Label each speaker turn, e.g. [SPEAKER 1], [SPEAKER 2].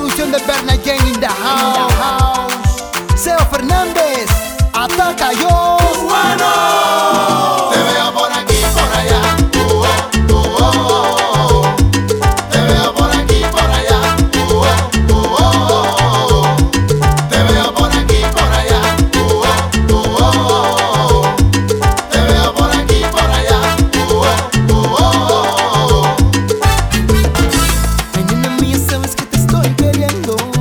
[SPEAKER 1] producción de Berna Gang in the house. Seo Fernández, ataca yo.
[SPEAKER 2] ¡Cubano! Te veo por aquí, por allá. Te veo por aquí, por allá. Te veo por aquí, por allá. Te veo por aquí, por allá.
[SPEAKER 1] Ay, nena mía, sabes que te estoy queriendo.